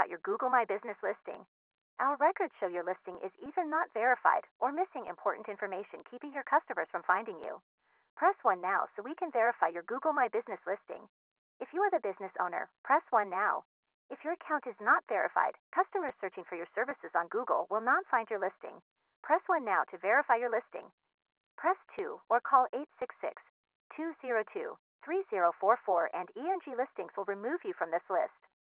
about your Google My Business listing. Our records show your listing is either not verified or missing important information, keeping your customers from finding you. Press 1 now so we can verify your Google My Business listing. If you are the business owner, press 1 now. If your account is not verified, customers searching for your services on Google will not find your listing. Press 1 now to verify your listing. Press 2 or call 866-202-3044 and ENG Listings will remove you from this list.